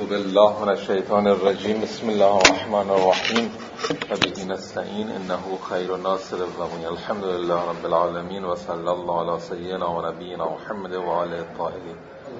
بالله من الشیطان الرجیم. بسم الله الرحمن الرحیم و به نستعین انه خیر ناصر و معین. الحمد لله رب العالمین و صلی الله علی سیدنا و نبینا محمد و آله الطاهرین.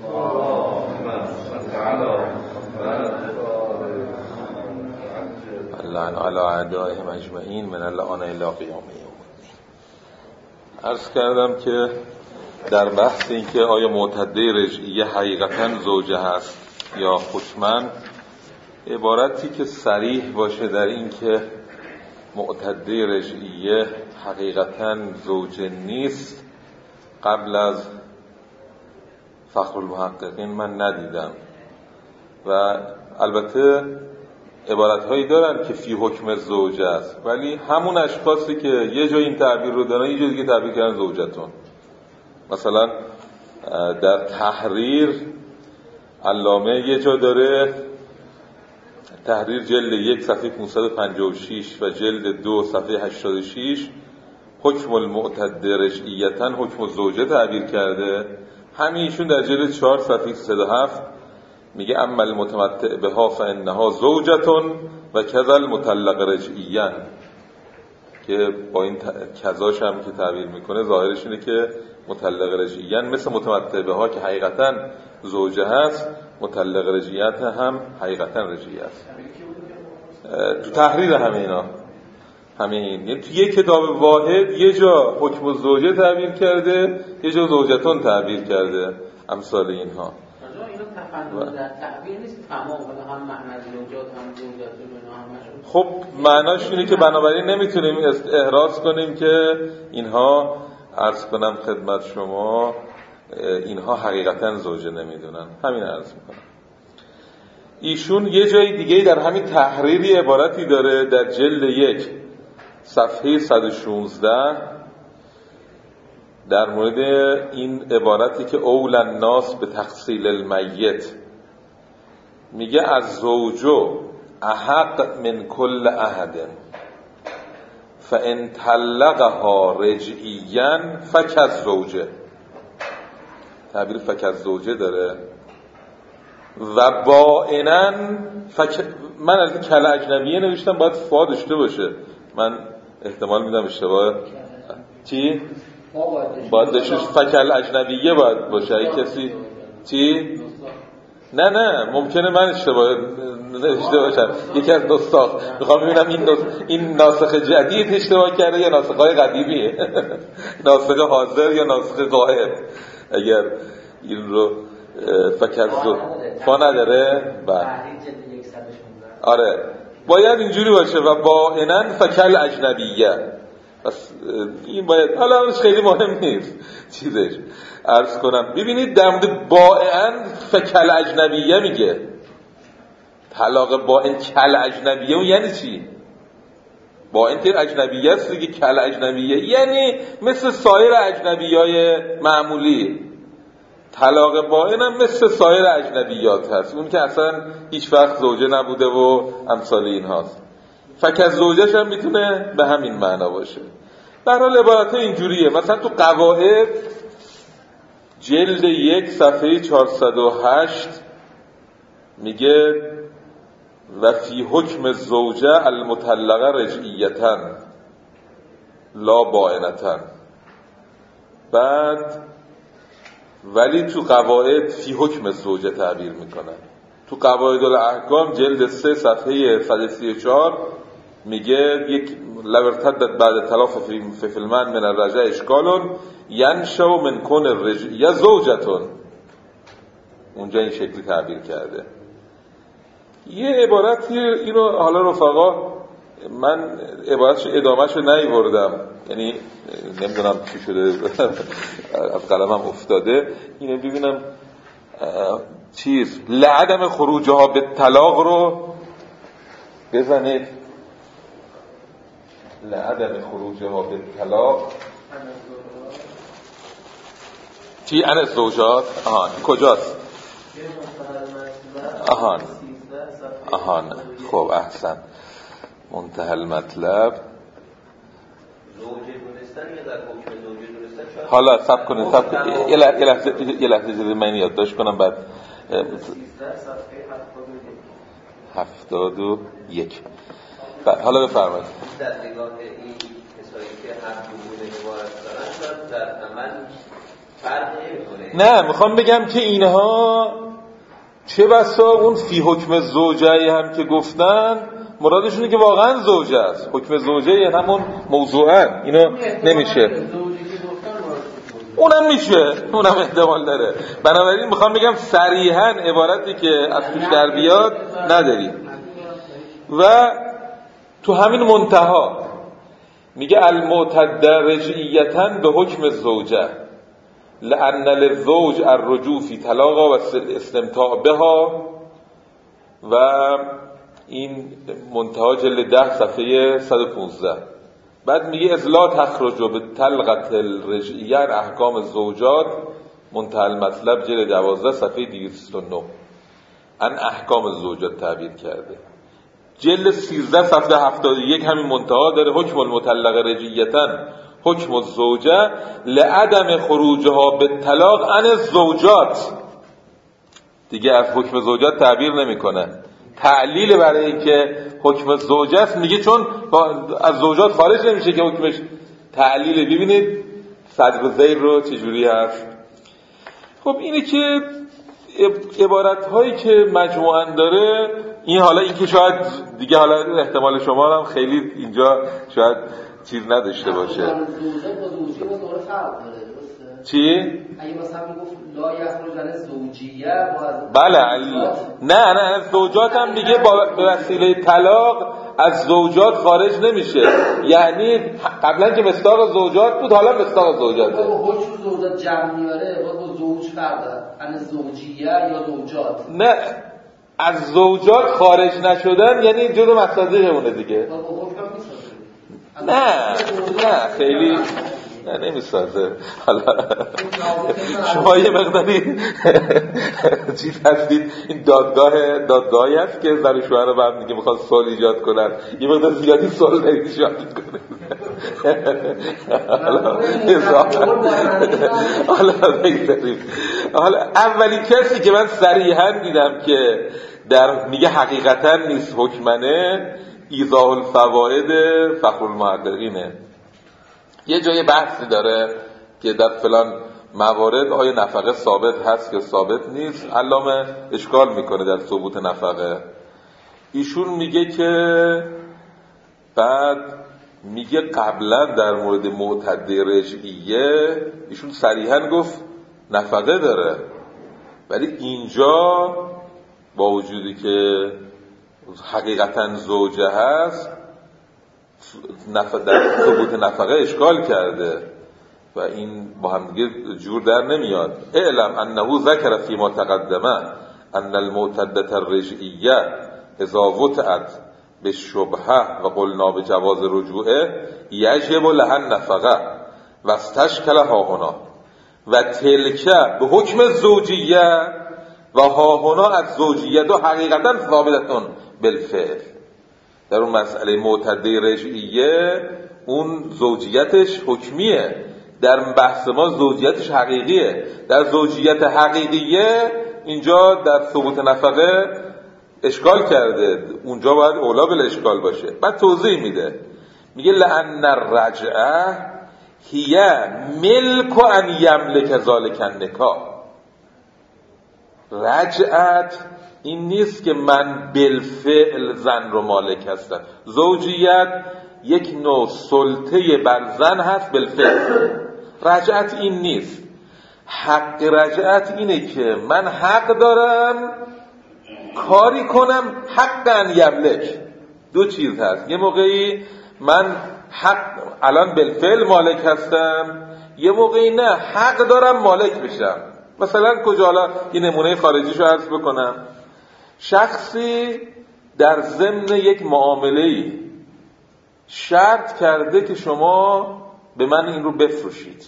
اللعن علی اعدائهم اجمعین من الان الی قیام یوم الدین. عرض کردم که در بحث این که آیا معتده رجعیه حقیقتا زوجه هست یا ختمن، عبارتی که صریح باشه در این که معتده رجعیه حقیقتا زوجه نیست قبل از فخرالمحققین من ندیدم. و البته عبارتهایی دارن که فی حکم زوجه است، ولی همون اشخاصی که یه جای این تعبیر رو دارن یه جای دیگه تعبیر کردن زوجتون. مثلا در تحریر علامه یه جا داره، تحریر جلد 1 صفحه 556 و جلد 2 صفحه 86، حکم المعتده رجعیتا حکم الزوجه تعبیر کرده. همیشون در جلد 4 صفحه 307 میگه اما المتمتع بها فانها زوجتون و کذا المطلق رجعیا، که با این کذاش هم که تعبیر میکنه ظاهرش اینه که مطلق رجعیا مثل متمتع بها که حقیقتا زوجه هست، مطلق رجعیت هم حقیقتا رجعیه است. تو تحریر همه اینا یعنی تو یک کتاب واحد یه جا حکم الزوجه تعبیر کرده، یه جا زوجتون تعبیر کرده، امثال اینها. اینا تفنن در تعبیر نیست تمام، هم معنی زوجات هم زوجتون اینا همشون. خب معناش اینه که بنابراین نمیتونیم احراز کنیم که اینها، عرض کنم خدمت شما، اینها حقیقتا زوجه نمیدونن. همین عرض میکنم. ایشون یه جای دیگه در همین تحریری عبارتی داره در جلد 1 صفحه 116 در مورد این عبارتی که اول الناس به تغسیل المیت، میگه از زوجو احق من کل احد فان طلقها رجعیا فکز زوجه. تعبیر فکز زوجه داره. و بایناً من از کل اجنبیه نوشتم، باید فا داشته باشه، من احتمال میدم اشتباه. چی؟ باید داشته فکل اجنبیه باید باشه. ای کسی چی؟ نه ممکنه من اشتباه نوشته باشم. یکی از نسخ میخوام ببینم این ناسخ جدید اشتباه کرده یا ناسخ‌های قدیمیه. ناسخ حاضر یا ناسخ غائب. اگر این رو فکرزو فا نداره آره باید اینجوری باشه. و با اینن فکل اجنبیه. بس این باید، حالا خیلی مهم نیست چیزش. عرض کنم ببینید در مورد بائن فکل اجنبیه میگه، طلاق بائن کل اجنبیه یعنی چی؟ بائن که اجنبیه است دیگه، کل اجنبیه یعنی مثل سایر اجنبیای معمولی. طلاق بائن هم مثل سایر اجنبیات هست، اون که اصلا هیچ وقت زوجه نبوده و امثال این هاست. فکر زوجهش هم میتونه به همین معنا باشه. به هر حال عبارت اینجوریه. مثلا تو قواعد جلد 1 صفحه 408 میگه و فی حکم زوجه المطلقه رجعیتا لا بائنتا. بعد ولی تو قواعد فی حکم زوجه تعبیر میکنن. تو قواعد الاحکام جلد 3 صفحه 134 میگه یک لورتدت بعد تلاف فی المن من الرجع اشکالون ینشو من کن الرجعیه زوجتون. اونجا این شکلی تعبیر کرده. یه عبارتی اینو حالا رفقا من عبارتش ادامهش رو نیوردم، یعنی نمیدونم چی شده از قلمم افتاده. اینو ببینم چیز لعدم خروجها به طلاق رو بزنید. لعدم خروجها به طلاق چی؟ ان زوجات. کجاست؟ خب احسن. منتهی المطلب حالا صبر کنید یه لحظه من یادداشت کنم بعد 71. حالا بفرمایید. در نگاه این کسایی که هم دونه عبارت دارن در عمل فرق نمی‌کنه. نه میخوام بگم که اینها چه بسا اون فی حکم زوجه هم که گفتن مرادشونه که واقعا زوجه است. حکم زوجه همون موضوعا اینو نمیشه. اونم میشه، اونم احتمال داره. بنابراین میخوام بگم صریحا عبارتی که از توش در بیاد نداریم. و تو همین منتها میگه المعتد رجعیتا به حکم زوجه لأن للزوج الرجوع فی طلاقها و استمتاع بها. و این منتها جلد 10 صفحه 115. بعد میگه اذ لا تخرج به طلقة الرجعیه احکام الزوجات منتهى المطلب جلد 12 صفحه 209 ان احکام الزوجات تعبیر کرده. جلد 13 صفحه 71 همین منتها داره حکم المطلقه رجعیتا حکم الزوجه لعدم خروجها به طلاق عن الزوجات. دیگه از حکم زوجات تعبیر نمیکنه. تعلیل برای اینکه حکم زوجه است میگه چون از زوجات خارج نمیشه که حکمش تعلیل. ببینید صدر زیر رو چجوری هست. خب اینه که عبارت هایی که مجموعاً داره این. حالا این که شاید دیگه حالا احتمال شما هم خیلی اینجا شاید چیز نداشته باشه. چی؟ اگه مثلا میگفت لا یخرجن زوجیه بله نه از زوجات هم دیگه به وسیله طلاق از زوجات خارج نمیشه. یعنی قبلا که مصداق زوجات بود حالا مصداق زوجاته. با حکم زوجات جمع میاره با زوج فرق داره. ان زوجیه یا زوجات. نه از زوجات خارج نشدن یعنی جزء مصادیق اونه دیگه. با حکم میسازه. نه خیلی نه نمیسازه. حالا شما یه مقداری چیز هستید. این دادگاهی هست که زن و شوهر رو هم دیگه میخواد صلح ایجاد کنن. یه مقدار زیادی صلح ایجاد کنه. حالا بگذاریم. حالا اولین کسی که من صریحا دیدم که در میگه حقیقتا نیست حکمنه ایضاح الفوائد فخر المحققینه. یه جای بحثی داره که در فلان موارد آیا نفقه ثابت هست یا ثابت نیست. علامه اشکال میکنه در ثبوت نفقه. ایشون میگه که بعد میگه قبلا در مورد معتده رجعیه ایشون صریحا گفت نفقه داره، ولی اینجا با وجودی که حقیقتا زوجه هست در ثبوت نفقه اشکال کرده و این با هم دیگه جور در نمیاد. اعلم انه ذکر فيما تقدم ان المعتده الرجعیه اذا وطئت بالشبهه و قلنا بجواز رجوعه یجب لها النفقه و استشکل ها هنا و تلکه به حکم زوجیه و ها هنا از زوجیه دو حقیقتا ثابتتون بالفعل. در اون مسئله معتده رجعیه اون زوجیتش حکمیه، در بحث ما زوجیتش حقیقیه. در زوجیت حقیقیه اینجا در ثبوت نفقه اشکال کرده، اونجا باید اولا بل اشکال باشه. بعد توضیح میده، میگه لأن الرجعه هی ملک ان یملک ذلک النکاح. رجعت این نیست که من بالفعل زن رو مالک هستم. زوجیت یک نوع سلطه بر زن هست بالفعل. رجعت این نیست. حق رجعت اینه که من حق دارم کاری کنم حقا یملک. دو چیز هست، یه موقعی من حق الان بالفعل مالک هستم، یه موقعی نه حق دارم مالک بشم. مثلا کجا؟ حالا یه نمونه خارجیشو عرض بکنم. شخصی در ضمن یک معامله‌ای شرط کرده که شما به من این رو بفروشید.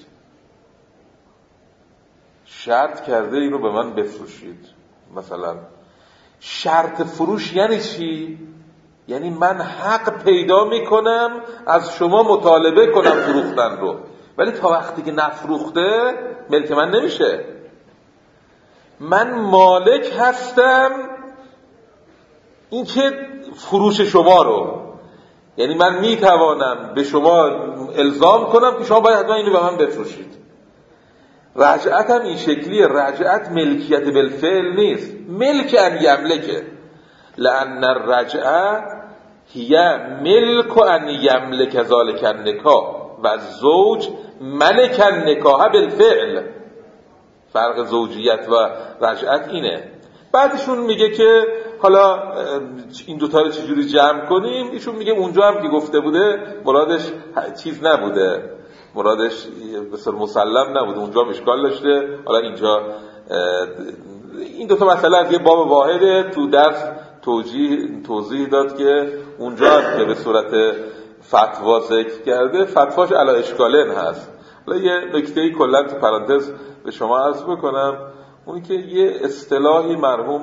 شرط کرده این رو به من بفروشید. مثلا شرط فروش یعنی چی؟ یعنی من حق پیدا میکنم از شما مطالبه کنم فروختن رو، ولی تا وقتی که نفروخته ملک من نمیشه. من مالک هستم این که فروش شما رو، یعنی من میتوانم به شما الزام کنم که شما باید حتما اینو به من بفروشید. رجعت هم این شکلیه. رجعت ملکیت بالفعل نیست، ملک ان یملکه، لأن الرجعه هی ملک ان یملک ذالک النکاح و الزوج ملک النکاح بالفعل. فرق زوجیت و رجعت اینه. بعدشون میگه که حالا این دوتا رو چجوری جمع کنیم. ایشون میگه اونجا هم که گفته بوده مرادش چیز نبوده، مرادش بسیار مسلم نبوده، اونجا هم اشکال داشته. حالا اینجا این دوتا مسئله از یه باب واحده تو درس توضیح داد که اونجا هم که به صورت فتوا ذکر کرده فتواش علی اشکالن هست. حالا یه نکته‌ای کلا تو پرانتز به شما عرض بکنم، اون که یه اصطلاحی مرحوم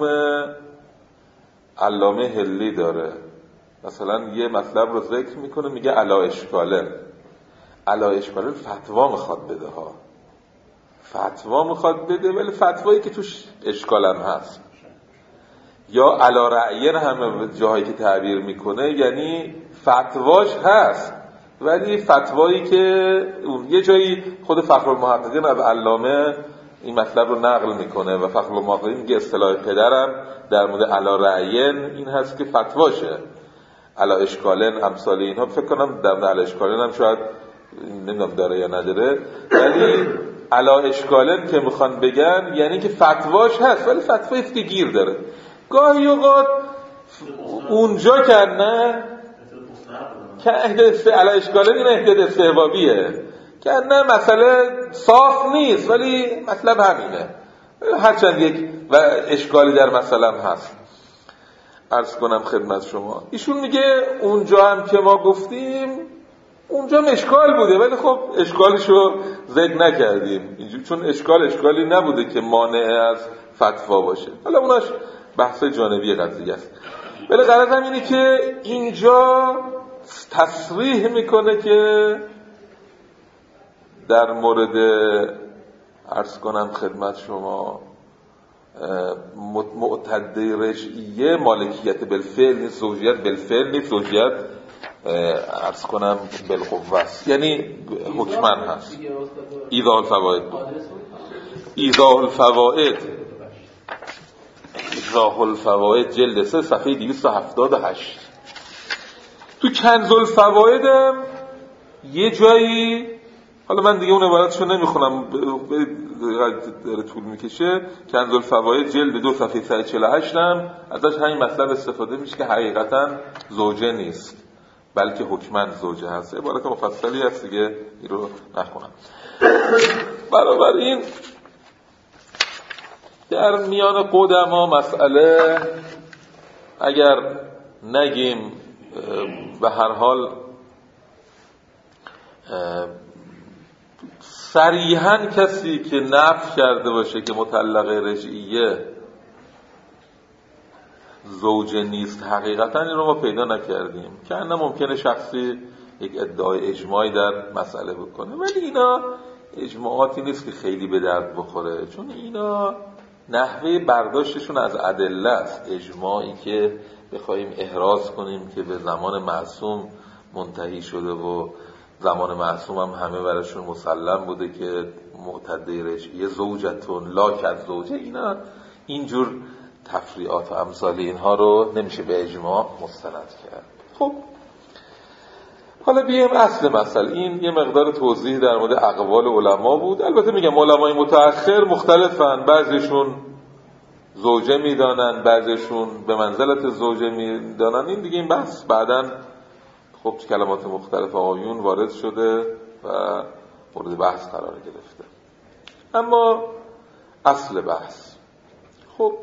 علامه هلی داره، مثلا یه مطلب رو ذکر میکنه میگه علی اشکالن. علی اشکالن فتوا میخواد بده ها، فتوا میخواد بده، ولی فتوایی که توش اشکال هم هست. یا علی رأیه همه جاهایی که تعبیر میکنه یعنی فتواش هست، ولی فتوایی که اون یه جایی خود فخرالمحققین از علامه این مطلب رو نقل میکنه و فخرالمحققین میگه اصطلاح پدرم در مورد علی رأیه این هست که فتواشه. علی اشکالن امثال اینها فکر کنم در مورد علی اشکالن هم شاید نمیدونم داره یا نداره، ولی علی اشکالن که میخوان بگن یعنی که فتواش هست ولی فتوایی که گیر داره. گاهی اوقات اونجا که نه که علی اشکالن این احداد استحبابیه که نه مسئله صاف نیست ولی مطلب همینه، هرچند یک و اشکالی در مسئله هم هست. عرض کنم خدمت شما ایشون میگه اونجا هم که ما گفتیم اونجا هم اشکال بوده، ولی خب اشکالشو ذکر نکردیم اینجور، چون اشکالی نبوده که مانع از فتوا باشه. حالا اوناش بحث جانبی قضیه است، ولی غرض هم اینه که اینجا تصریح میکنه که در مورد عرض کنم خدمت شما معتده رجعیه مالکیت بالفعل نیست، زوجیت بالفعل نیست، زوجیت عرض کنم بالقوه است، یعنی حکمن هست. ایضاح الفوائد جلد 3 صفحه 278. تو کنز الفوائد هم یه جایی، حالا من دیگه اون عبارتشو نمیخونم داره طول میکشه، کنز الفوائد جلد 2 صفحه 148 هم ازش همین مطلب استفاده میشه که حقیقتا زوجه نیست بلکه حکمن زوجه هست. عبارت مفصلی هست دیگه این رو نخونم. بنابراین در میان قدما مسئله اگر نگیم به هر حال صریحاً کسی که نفی کرده باشه که مطلقه رجعیه زوجه نیست حقیقتاً این رو ما پیدا نکردیم، که نه ممکنه شخصی یک ادعای اجماعی در مسئله بکنه، ولی اینا اجماعاتی نیست که خیلی به درد بخوره، چون اینا نحوه برداشتشون از ادله است. اجماعی که بخوایم احراز کنیم که به زمان معصوم منتهی شده و زمان معصوم هم همه براشون مسلم بوده که معتده رجعیه زوجتون لا کد زوجه، اینا اینجور تفریعات و امثال اینها رو نمیشه به اجماع مستند کرد. خب حالا بیایم اصل مسئله. این یه مقدار توضیح در مورد اقوال علما بود. البته میگم علمای متأخر مختلفن، بعضیشون زوجه میدانن، بعضیشون به منزلت زوجه میدانن. این دیگه این بحث بعداً خب کلمات مختلف آیون وارد شده و مورد بحث قرار گرفته. اما اصل بحث، خب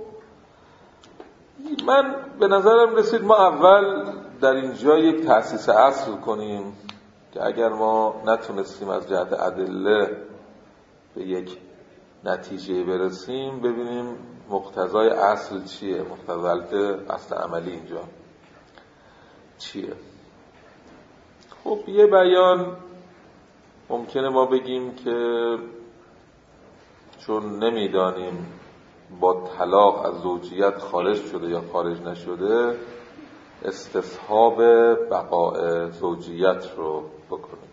من به نظرم رسید ما اول در اینجا یک تأسیس اصل کنیم که اگر ما نتونستیم از جهت ادله به یک نتیجه برسیم ببینیم مقتضای اصل چیه، مقتضای اصل عملی اینجا چیه. خب یه بیان ممکنه ما بگیم که چون نمیدانیم با طلاق از زوجیت خارج شده یا خارج نشده استصحاب بقاء زوجیت رو بکنیم.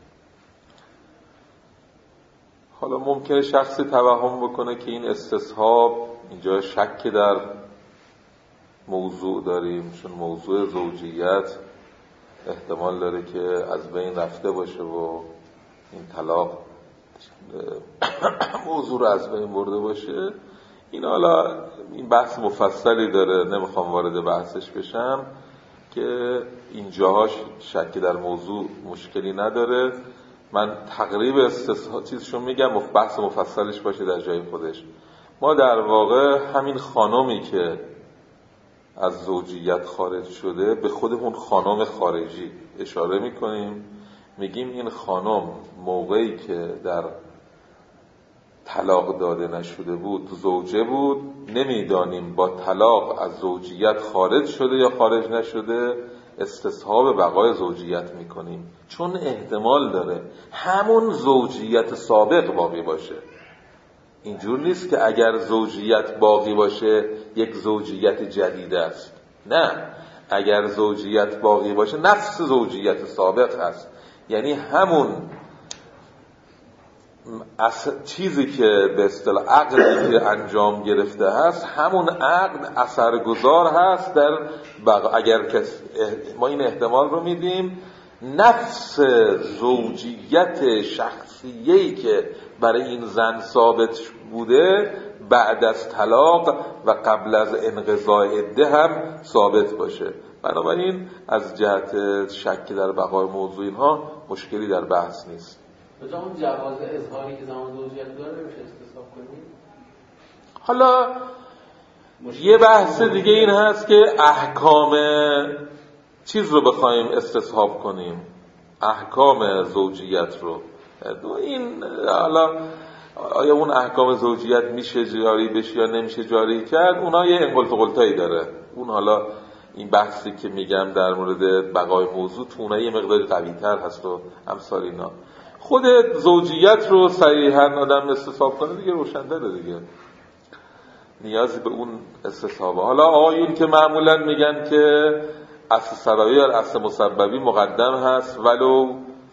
حالا ممکنه شخصی توهم بکنه که این استصحاب اینجا شک در موضوع داریم، چون موضوع زوجیت احتمال داره که از بین رفته باشه و این طلاق موضوع رو از بین برده باشه. این حالا این بحث مفصلی داره، نمیخوام وارد بحثش بشم که اینجاهاش شکی در موضوع مشکلی نداره. من تقریب چیزشون میگم، بحث مفصلش باشه در جای خودش. ما در واقع همین خانمی که از زوجیت خارج شده به خود اون خانم خارجی اشاره میکنیم، میگیم این خانم موقعی که در طلاق داده نشده بود زوجه بود، نمیدانیم با طلاق از زوجیت خارج شده یا خارج نشده، استصحاب بقای زوجیت میکنیم، چون احتمال داره همون زوجیت سابق باقی باشه. اینجور نیست که اگر زوجیت باقی باشه یک زوجیت جدید است، نه، اگر زوجیت باقی باشه نفس زوجیت سابق هست، یعنی همون چیزی که به اصطلاح عقدی که انجام گرفته هست، همون عقد اثرگذار هست در اگر ما این احتمال رو میدیم نفس زوجیت شخصیه‌ای که برای این زن ثابت بوده بعد از طلاق و قبل از انقضاء عده هم ثابت باشه. بنابراین از جهت شک در بقای موضوع اینها مشکلی در بحث نیست. بجا اون جواز اظهاری که زمان زوجیت داره میشه استصحاب کنیم. حالا یه بحث دیگه این هست که احکام چیز رو بخوایم استصحاب کنیم، احکام زوجیت رو. این حالا آیا اون احکام زوجیت میشه جاری بشه یا نمیشه جاری کرد، اونا یه انقلت و قلتایی داره. اون حالا این بحثی که میگم در مورد بقای موضوع تو اونها یه مقداری قوی تر هست و امثال اینا. خود زوجیت رو صحیحاً آدم استصحاب کنه دیگه روشن داره دیگه، نیازی به اون استصحابه. حالا آقایون که معمولاً میگن که اصل سببی و اصل مسببی مقدم هست ولو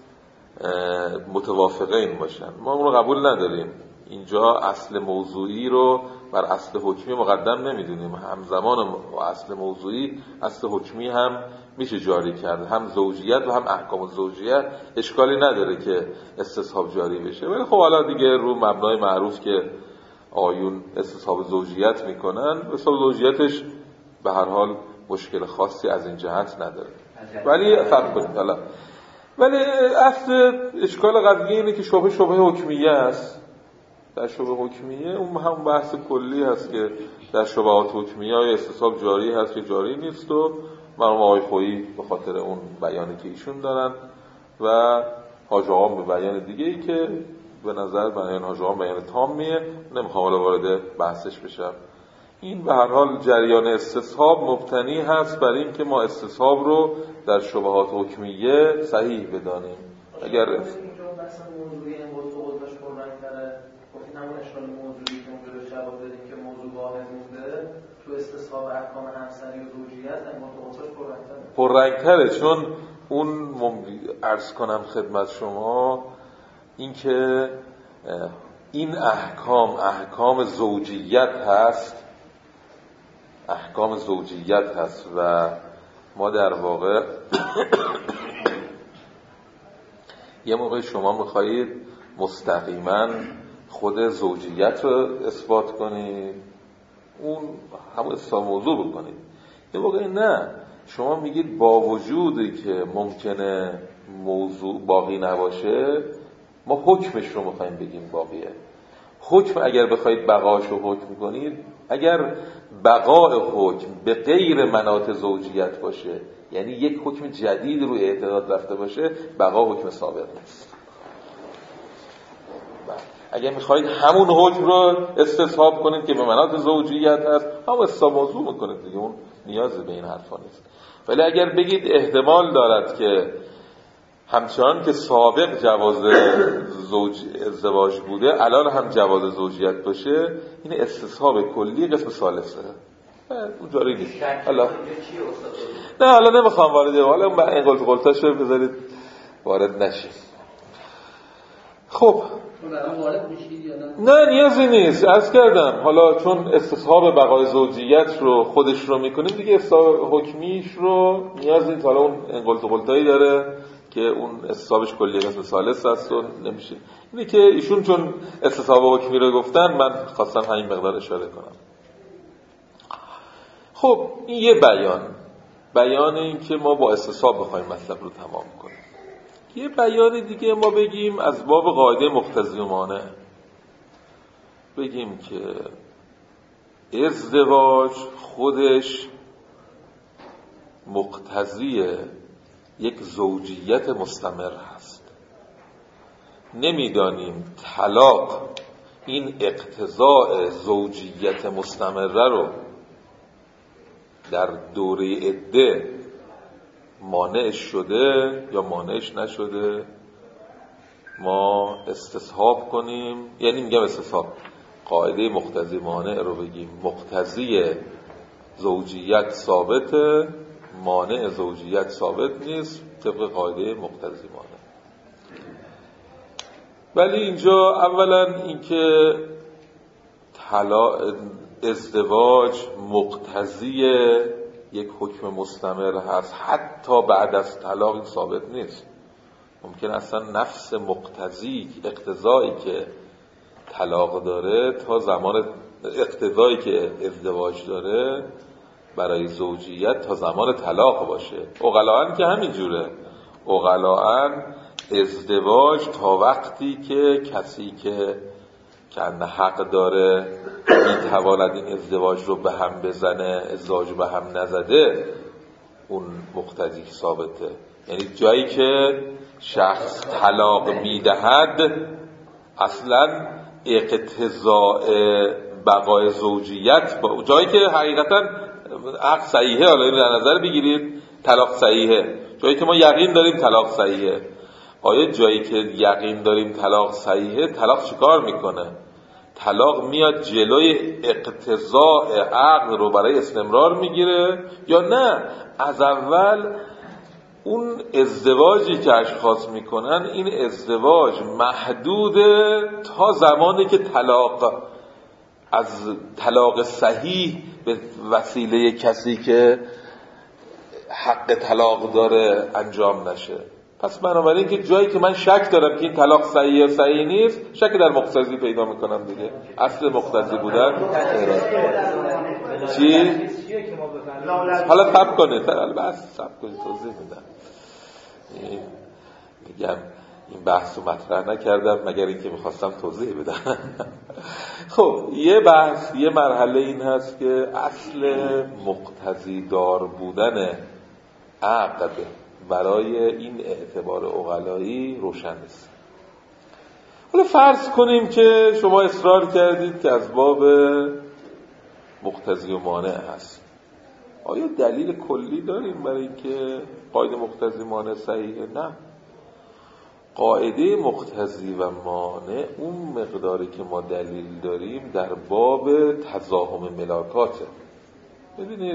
متوافقین باشن، ما اون رو قبول نداریم. اینجا اصل موضوعی رو بر اصل حکمی مقدم نمیدونیم، همزمان با اصل موضوعی اصل حکمی هم میشه جاری کرد، هم زوجیت و هم احکام زوجیت اشکالی نداره که استصحاب جاری بشه. ولی خب حالا دیگه رو مبنای معروف که آیون استصحاب زوجیت میکنن، استصحاب زوجیتش به هر حال مشکل خاصی از این جهت نداره. ولی فرق کنید حالا، ولی اصل اشکال قضیه اینه که شبه حکمیه است. در شبه حکمیه اون هم بحث کلی هست که در شبهات حکمیه های استصحاب جاری هست که جاری نیست و مرحوم آقای خویی به خاطر اون بیانی که ایشون دارن و حاج آقا به بیان دیگه ای که به نظر بیان حاج آقا بیان تامیه، نمیخوام حالا وارد بحثش بشم. این به هر حال جریان استصحاب مبتنی هست بر این که ما استصحاب رو در شبهات حکمیه صحیح بدانیم. اگر همون اشکال موضوعی که اونجا جواب دادیم که موضوع واحد مونده تو استصحاب احکام همسری و زوجیت هم متوسط پررنگ‌تره، چون اون عرض کنم خدمت شما این که این احکام زوجیت هست، احکام زوجیت هست و ما در واقع یه موقع شما میخواهید مستقیما خود زوجیت رو اثبات کنید، اون همون اثبات موضوع بکنید. یه موقع نه، شما میگید با وجودی که ممکنه موضوع باقی نباشه ما حکمش رو میخوایم بگیم باقیه. حکم اگر بخواید بقاش رو حکم کنید، اگر بقای حکم به غیر مناط زوجیت باشه، یعنی یک حکم جدید روی اعتقاد رفته باشه، بقا حکم سابق نیست. اگر میخواید همون حکم رو استصحاب کنید که به مناط زوجیت هست، هم استصحاب موضوع میکنید دیگه، اون نیازی به این حرفا نیست. ولی اگر بگید احتمال دارد که همچنان که سابق جواز ازدواج بوده الان هم جواز زوجیت باشه، این استصحاب کلی قسم ثالثه، اون جاری نیست. حالا نمیخوام وارد حالا این قلتاشو بذارید وارد نشیم. خب نه نیازی نیست، عرض کردم حالا چون استصحاب بقای زوجیت رو خودش رو میکنیم دیگه استصحاب حکمیش رو نیاز نیست. حالا اون قلتایی داره که اون استصحابش کلی قسم ثالث هست و نمیشه. اینه که ایشون چون استصحاب حکمی رو گفتن من خواستم همین مقدار اشاره کنم. خب این یه بیان این که ما با استصحاب بخوایم مطلب رو تمام کنیم. یه بیان دیگه ما بگیم از باب قاعده مقتضی و مانع، بگیم که ازدواج خودش مقتضی یک زوجیت مستمر هست. نمیدانیم طلاق این اقتضاء زوجیت مستمره رو در دوره عده مانعش شده یا مانعش نشده ما استصحاب کنیم. یعنی میگم استصحاب، قاعده مقتضی مانع رو بگیم مقتضی زوجیت ثابته، مانع زوجیت ثابت نیست طبق قاعده مقتضی مانع. ولی اینجا اولا اینکه ازدواج مقتضی یک حکم مستمر هست حتی بعد از طلاق، این ثابت نیست. ممکن اصلا نفس مقتضی اقتضایی که طلاق داره تا زمان اقتضایی که ازدواج داره برای زوجیت تا زمان طلاق باشه. عقلاً که همین جوره، عقلاً ازدواج تا وقتی که کسی که حق داره میتواند این ازدواج رو به هم بزنه، ازدواج به هم نزده، اون مقتضی ثابته. یعنی جایی که شخص طلاق میدهد اصلا اقتضاء بقای زوجیت جایی که حقیقتا عقد صحیحه، حالا اینو در نظر بگیرید طلاق صحیحه، جایی که ما یقین داریم طلاق صحیحه. آیا جایی که یقین داریم طلاق صحیحه، طلاق چیکار میکنه؟ طلاق میاد جلوی اقتضاء عقد رو برای استمرار میگیره یا نه از اول اون ازدواجی که اشخاص میکنن این ازدواج محدوده تا زمانی که طلاق صحیح به وسیله کسی که حق طلاق داره انجام نشه. پس بنابراین که جایی که من شک دارم که این طلاق صحیح یا صحیح نیست، شک در مقتضی پیدا میکنم دیگه. اصل مقتضی بودن چی؟ حالا صبر کنید، بس صبر کنید توضیح میدم. میگم این بحث رو مطرح نکردم مگر اینکه میخواستم توضیح بدم. خب یه مرحله این هست که اصل مقتضی دار بودن عقد برای این اعتبار عقلایی روشن است. حالا فرض کنیم که شما اصرار کردید که از باب مقتضی و مانع هست. آیا دلیل کلی داریم برای اینکه قاعده مقتضی مانع صحیحه؟ نه. قاعده مقتضی و مانع اون مقداری که ما دلیل داریم در باب تزاحم ملاکاته. ببینید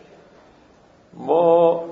ما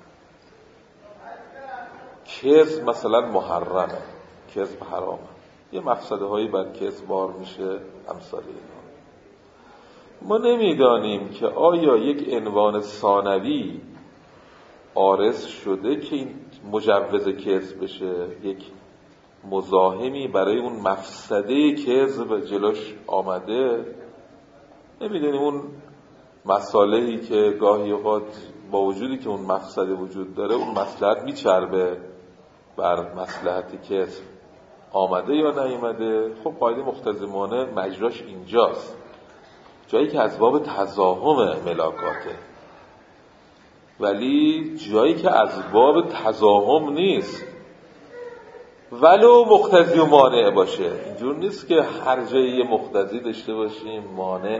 کذب مثلا محرمه، کذب حرامه، یه مفسده هایی بر کذب بار میشه امثال اینا. ما نمیدانیم که آیا یک عنوان ثانوی عارض شده که این مجوز کذب بشه، یک مزاحمی برای اون مفسده کذب جلوش آمده. نمیدونیم اون مسائلی که گاهی اوقات با وجودی که اون مفسده وجود داره اون مصلحت میچربه بر مصلحتی که آمده یا نیامده. خب قاعده مقتضی مانع مجراش اینجاست، جایی که از باب تزاحم ملاکاته، ولی جایی که از باب تزاحم نیست ولو مقتضی و مانع باشه. اینجور نیست که هر جایی مقتضی داشته باشیم مانع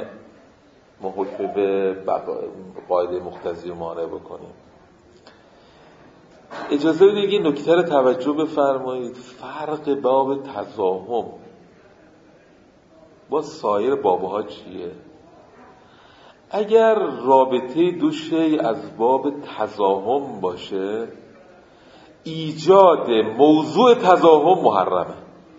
محکم به قاعده مقتضی و مانع بکنیم. اجازه بدید یه نکته رو توجه بفرمایید. فرق باب تضاهم با سایر بابها چیه؟ اگر رابطه دو شی از باب تضاهم باشه، ایجاد موضوع تضاهم محرمه،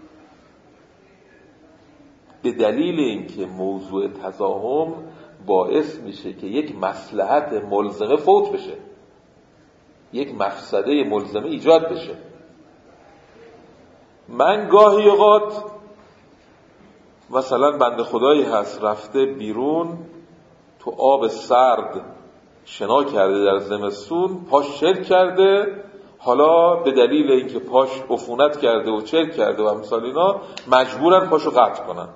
به دلیل اینکه موضوع تضاهم باعث میشه که یک مصلحت ملزمه فوت بشه، یک مفسده ملزمه ایجاد بشه. من گاهی اوقات مثلا بنده خدایی هست رفته بیرون تو آب سرد شنا کرده در زمستون، پاش چرک کرده، حالا به دلیل اینکه پاش عفونت کرده و چرک کرده و امثال اینا مجبورن پاشو قطع کنن.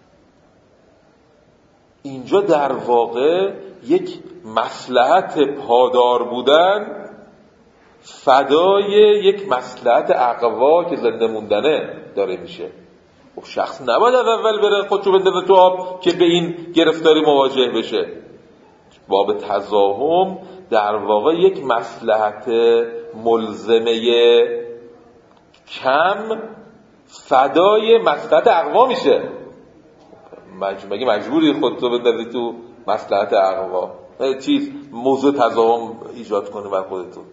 اینجا در واقع یک مصلحت پادار بودن فدای یک مصلحت اقوا که زنده موندنه داره میشه. و شخص نباید اول بره خودشو بندازه تو آب که به این گرفتاری مواجه بشه. باب تضاهم در واقع یک مصلحت ملزمه کم فدای مصلحت اقوا میشه. مگه مجبوری خودتو بندازی تو مصلحت اقوا؟ چیز موضوع تضاهم ایجاد کنی بر خودتون.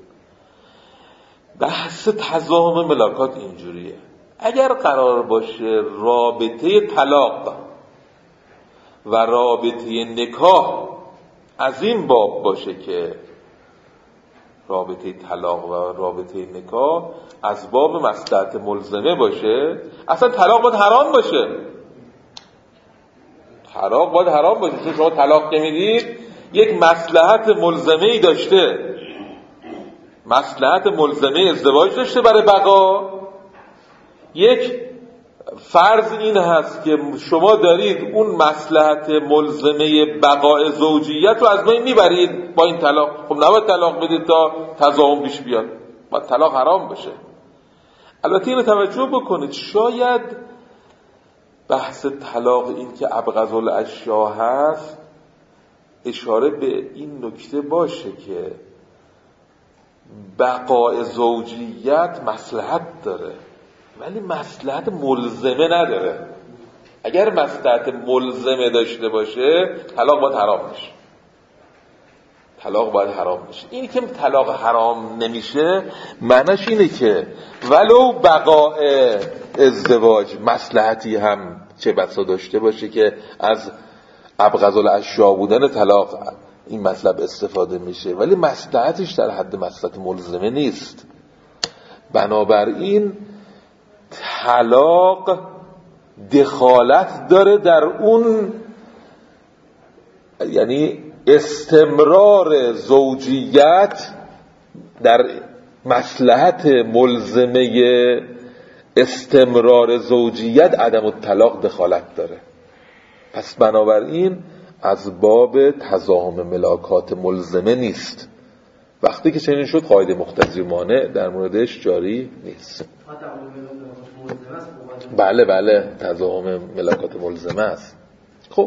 بحث تضاهم ملاکات اینجوریه. اگر قرار باشه رابطه طلاق و رابطه نکاح از این باب باشه که رابطه طلاق و رابطه نکاح از باب مصلحت ملزمه باشه، اصلا طلاق باید حرام باشه. طلاق باید حرام باشه، چون شما طلاق که میدید یک مصلحت ملزمه ای داشته، مصلحت ملزمه ازدواج داشته برای بقا. یک فرض این هست که شما دارید اون مصلحت ملزمه بقای زوجیت رو از بین میبرید با این طلاق. خب نباید طلاق بدید تا تضاهم پیش بیاد، باید طلاق حرام باشه. البته اینو توجه بکنید، شاید بحث طلاق این که ابغض الاشیاء هست اشاره به این نکته باشه که بقای زوجیت مصلحت داره ولی مصلحت ملزمه نداره. اگر مصلحت ملزمه داشته باشه طلاق باید حرام میشه. طلاق باید حرام میشه. اینی که طلاق حرام نمیشه معناش اینه که ولو بقای ازدواج مصلحتی هم چه بسا داشته باشه که از ابغض الاشیاء بودن طلاق این مطلب استفاده میشه، ولی مصلحتش در حد مصلحت ملزمه نیست. بنابراین طلاق دخالت داره در اون، یعنی استمرار زوجیت در مصلحت ملزمه استمرار زوجیت عدم الطلاق دخالت داره. پس بنابراین از باب تضاهم ملاکات ملزمه نیست. وقتی که چنین شد قاعده مقتضی مانع در موردش جاری نیست. بله تضاهم ملاکات ملزمه است. خب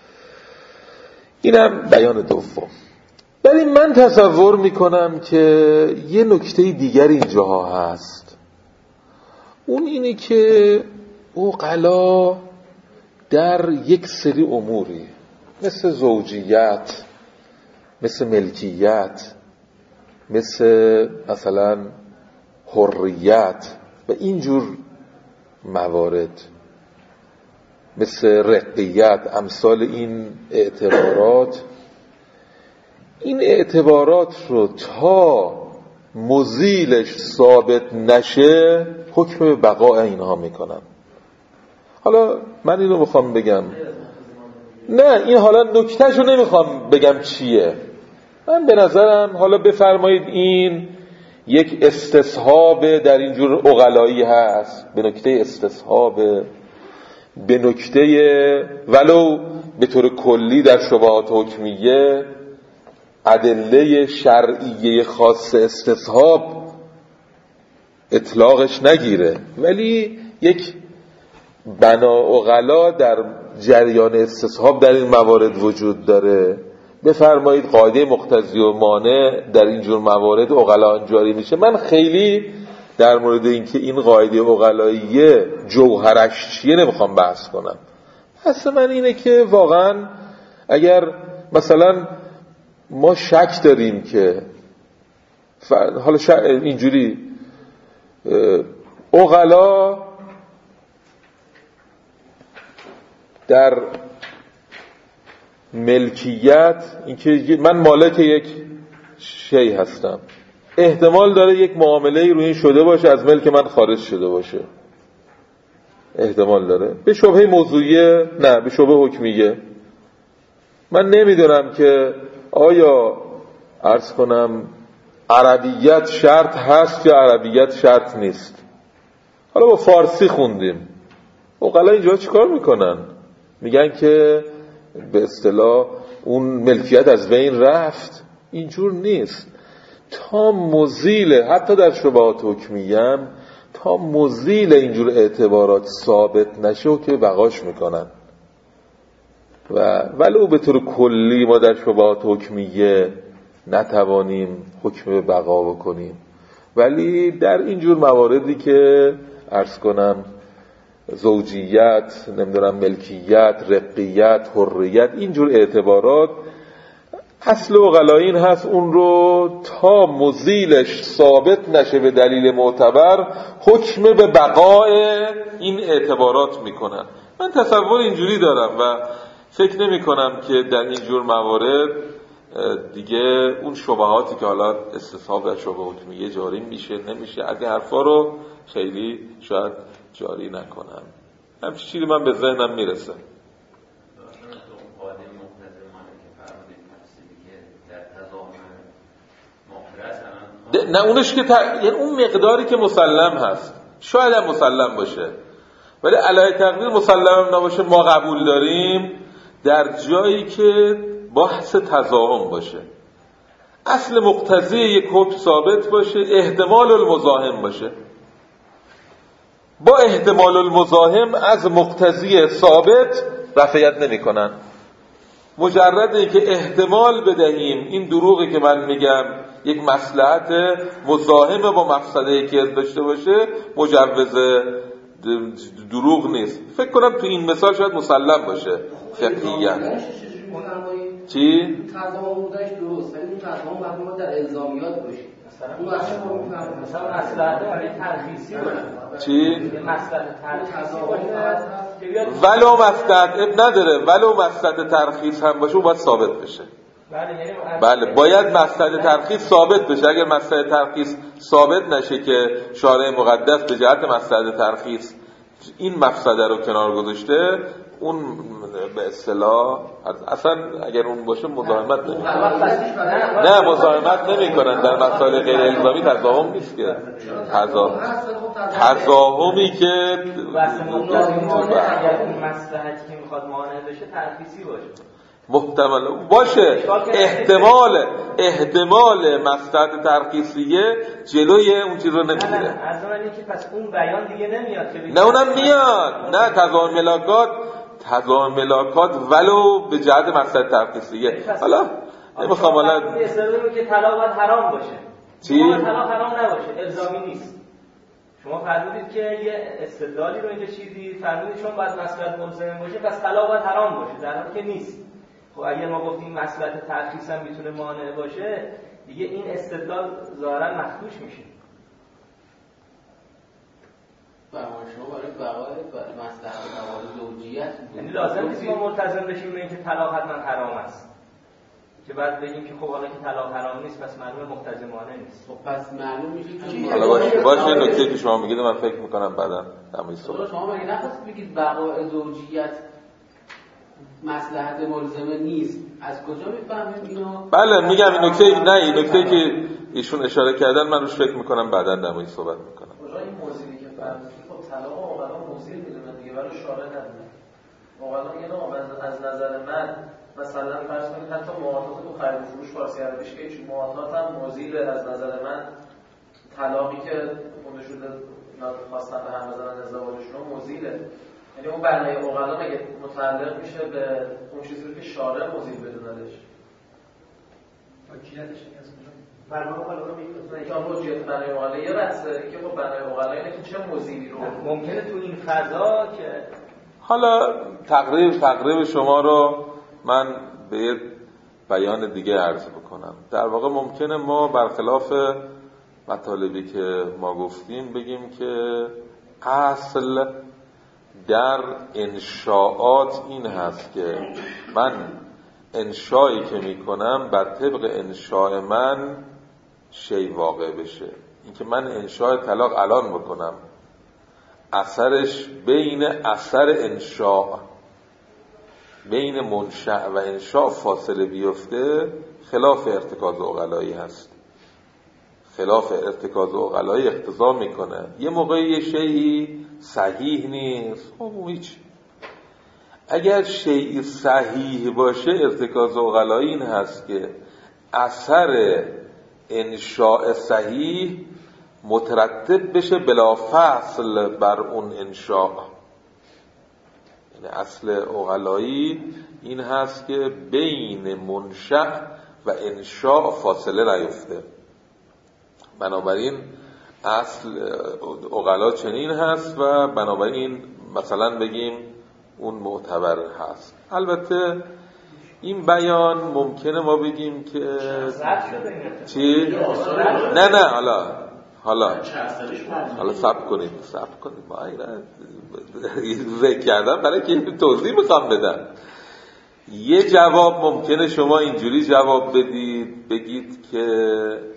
اینم بیان دوم. ولی من تصور میکنم که یه نکته دیگر اینجاها هست. اون اینه که عقلا در یک سری اموری مثل زوجیت، مثل ملکیت، مثلا حریت و اینجور موارد، مثل رقیت، امثال این اعتبارات رو تا مزیلش ثابت نشه حکم به بقای اینها میکنن. حالا من اینو میخوام بگم، نه این حالا نکتهشو نمیخوام بگم چیه. من به نظرم حالا بفرمایید این یک استصحاب در اینجور عقلایی هست، به نکته استصحاب، به نکته ولو به طور کلی در شبهات حکمیه ادله شرعیه خاص استصحاب اطلاقش نگیره، ولی یک بنا عقلا در جریان استصحاب در این موارد وجود داره بفرمایید قاعده مقتضی و مانع در اینجور موارد عقلا جاری میشه. من خیلی در مورد اینکه این قاعده عقلاییه جوهرش چیه نمیخوام بحث کنم. بحث من اینه که واقعا اگر مثلا ما شک داریم که حالا اینجوری عقلا در ملکیت، اینکه من مالک یک شی هستم، احتمال داره یک معامله روی این شده باشه از ملک من خارج شده باشه، احتمال داره. به شبهه موضوعیه نه، به شبهه حکمیه. من نمیدونم که آیا عرض کنم عربیت شرط هست یا عربیت شرط نیست. حالا با فارسی خوندیم، عقلا اینجا چیکار میکنن؟ میگن که به اصطلاح اون ملکیت از بین رفت. اینجور نیست. تا مزیل، حتی در شبهات حکمیه، تا مزیل اینجور اعتبارات ثابت نشه که بقاش میکنن. و ولو به طور کلی ما در شبهات حکمیه نتوانیم حکم به بقا بکنیم، ولی در اینجور مواردی که عرض کنم زوجیت، نمیدونم ملکیت، رقیت، حریت، اینجور اعتبارات اصل عقلایین هست اون رو تا مزیلش ثابت نشه به دلیل معتبر حکم به بقای این اعتبارات میکنن. من تصور اینجوری دارم و فکر نمی کنم که در اینجور موارد دیگه اون شبهاتی که حالا استصحاب در شبهه حکمیه جاری میشه نمیشه، از این حرفا رو خیلی شاید جاری نکنم. همچین چیزی من به ذهنم میرسه. نه اونش که یعنی اون مقداری که مسلم هست شاید هم مسلم باشه، ولی علیه تقدیر مسلم هم نباشه. ما قبول داریم در جایی که بحث تضاهم باشه، اصل مقتضی یک حکم ثابت باشه، احتمال المزاحم باشه. با احتمال المزاحم از مقتضی ثابت رفعیت نمی کنن. مجرد اینکه احتمال بدهیم این دروغی که من میگم یک مصلحت مزاحم با مفسده که داشته باشه مجوز دروغ نیست. فکر کنم تو این مثال شاید مسلم باشه فقهیاً. چی؟ تضاهم بودش درست، ولی این تضاهم باید ما در الزامیات باشه. مثلا مصلحت ترخیصی باشه. چی؟ مصلحت ترخیصی باشه. ولو مصلحت اب نداره، ولو مصلحت ترخیص هم باشه اون باید ثابت بشه. بله باید مصلحت ترخیص ثابت بشه. اگر مصلحت ترخیص ثابت نشه که شارع مقدس به جهت مصلحت ترخیص این مفسده رو کنار گذاشته، اون به اصطلاح اصلا اگر اون باشه مزاحمت نمی‌کنن. نه مزاحمت نمی‌کنن در مسائل غیر الزامی. تضاهم نیست که تضاهمی که اگر اون مصلحتی که میخواد مانع بشه ترخیصی باشه محتمل باشه. احتمال مصلحت ترخیصیه جلوی اون چیز رو نمیگیره. از اون اینکه پس اون بیان دیگه نمیاد که نه اونم میاد. نه تضاهم ملاکات ولو به جهت مصلحت ترخیصیه. حالا نمیخوام حالا استدلالی که طلاق باید حرام باشه. چی؟ طلاق حرام نباشه، الزامی نیست. شما فرمودید که یه استدلالی رو اینجا چیزی فرمودید چون باید مصلحت ملزم باشه پس طلاق باید حرام باشه، در حالی که نیست. خب اگر ما گفتیم مصلحت ترخیص هم میتونه مانع باشه دیگه این استدلال ظاهرا مخدوش میشه. شما برای بقای مصلحت موارد زوجیت یعنی لازم نیست ما ملتزم بشیم به اینکه طلاق حتما حرام است که بعد بگیم که خب حالا که طلاق حرام نیست پس معلومه مقتضی مانع نیست. خب پس معلوم میشه که حالا باشه نکته که شما میگید من فکر میکنم بعدا همین صحبت. شما مگه نخواستید بگید بقای زوجیت مصلحت ملزمه نیست؟ از کجا میفهمیم اینو؟ بله میگم این نکته نه این نکته که ایشون اشاره کردن من روش فکر میکنم بعدا در موردش صحبت میکنم. این موضوعی که فرض خب طلاق عقلا موضوعی میدونن دیگه ولی شارع ندونه. عقلا میگن از نظر من مثلا فرض کنید حتی معاطات تو خرید و فروش فارسی عربیش که چون معاطات هم موزیل از نظر من طلاقی که خونده شده خواستن به هم بزنن ازدواجشون موزیله. یعنی اون بنای عقلا مگه متعلق میشه به اون چیزی که شارع موزیل بدوندش. حجیتش از کجا؟ فرمان خالقا میگه که حجیت بنای اقلا یه بحثه که خب بنای اقلا اینه که چه موضوعی رو ممکنه تو این فضا که حالا تقریب شما رو من به یه بیان دیگه عرض بکنم. در واقع ممکنه ما برخلاف مطالبی که ما گفتیم بگیم که اصل در انشاءات این هست که من انشایی که میکنم بر طبق انشاء من شی واقع بشه. این که من انشاء طلاق الان بکنم اثرش بین اثر انشاء بین منشأ و انشاء فاصله بیفته خلاف ارتکاز عقلایی هست. خلاف ارتکاز عقلایی اقتضا میکنه یه موقعی یه شیئی صحیح نیست، خب هیچ. اگر شیئی صحیح باشه ارتکاز عقلایی این هست که اثر انشاء صحیح مترتب بشه بلا فصل بر اون انشاء. یعنی اصل عقلایی این هست که بین منشأ و انشاء فاصله نیفته. بنابراین اصل عقلا چنین هست و بنابراین مثلا بگیم اون معتبر هست. البته این بیان ممکنه ما بگیم که چی؟ نه حالا صبر کنید ما این ذکر کردم برای که توضیح میخوام بدم. یه جواب ممکنه شما اینجوری جواب بدید، بگید که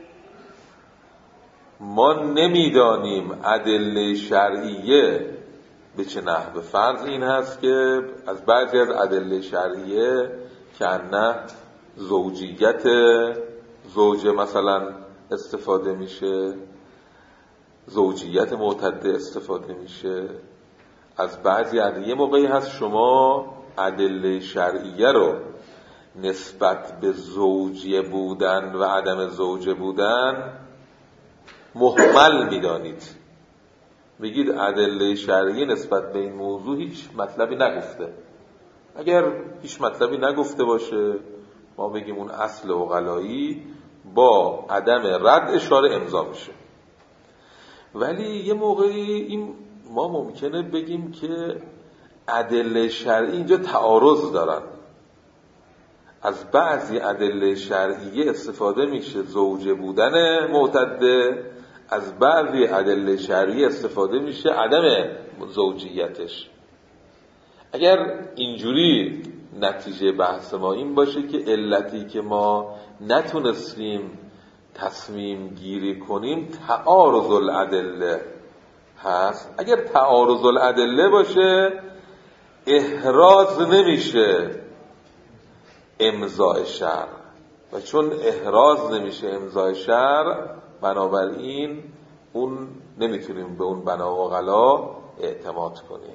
ما نمیدانیم ادله شرعیه به چه نحو. فرض این هست که از بعضی از ادله شرعیه که نه زوجیت زوجه مثلا استفاده میشه، زوجیت معتده استفاده میشه. از بعضی ادله موقعی هست شما ادله شرعیه رو نسبت به زوجیه بودن و عدم زوجه بودن محمل میدانید، بگید ادله شرعی نسبت به این موضوع هیچ مطلبی نگفته. اگر هیچ مطلبی نگفته باشه ما بگیم اون اصل عقلایی با عدم رد اشاره امضا میشه. ولی یه موقعی این ما ممکنه بگیم که ادله شرعی اینجا تعارض دارن. از بعضی ادله شرعیه استفاده میشه زوجه بودن معتده، از بعضی ادله شرعی استفاده میشه عدم زوجیتش. اگر اینجوری نتیجه بحث ما این باشه که علتی که ما نتونستیم تصمیم گیری کنیم تعارض الادله هست. اگر تعارض الادله باشه احراز نمیشه امضاء شرع و چون احراز نمیشه امضاء شرع بنابراین اون نمیتونیم به اون بنا و غلا اعتماد کنیم.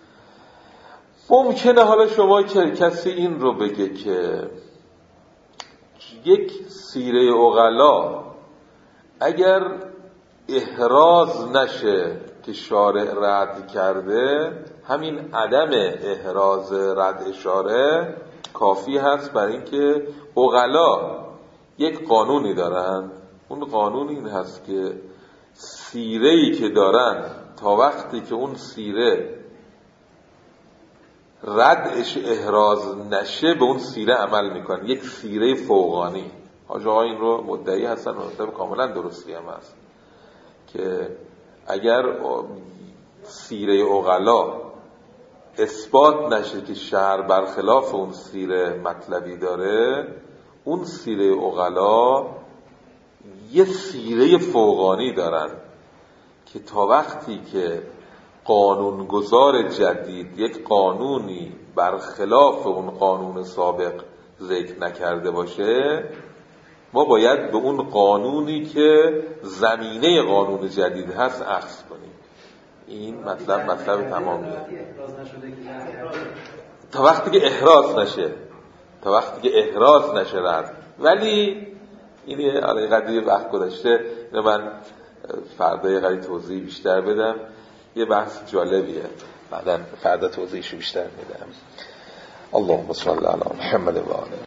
ممکنه حالا شما کسی این رو بگه که یک سیره عقلا اگر احراز نشه که شارع رد کرده، همین عدم احراز رد اشاره کافی هست برای اینکه عقلا یک قانونی دارن. اون قانون این هست که سیره‌ای که دارن تا وقتی که اون سیره ردش احراز نشه به اون سیره عمل میکنن. یک سیره فوقانی. حاج آقا این رو مدعی هستن و مطلب کاملا درستی هم هست که اگر سیره عقلا اثبات نشه که شرع برخلاف اون سیره مطلبی داره، اون سیره عقلا یه سیره فوقانی دارن که تا وقتی که قانونگذار جدید یک قانونی برخلاف اون قانون سابق ذکر نکرده باشه، ما باید به اون قانونی که زمینه قانون جدید هست اخذ کنیم. این مطلب تمامیه. تا وقتی که احراز نشه رد. ولی این علی قدیر وقت گذشته، اینو من فردا یه قدری توضیح بیشتر بدم. یه بحث جالبیه، بعداً فردا توضیحشو بیشتر میدم. اللهم صل علی محمد و آله.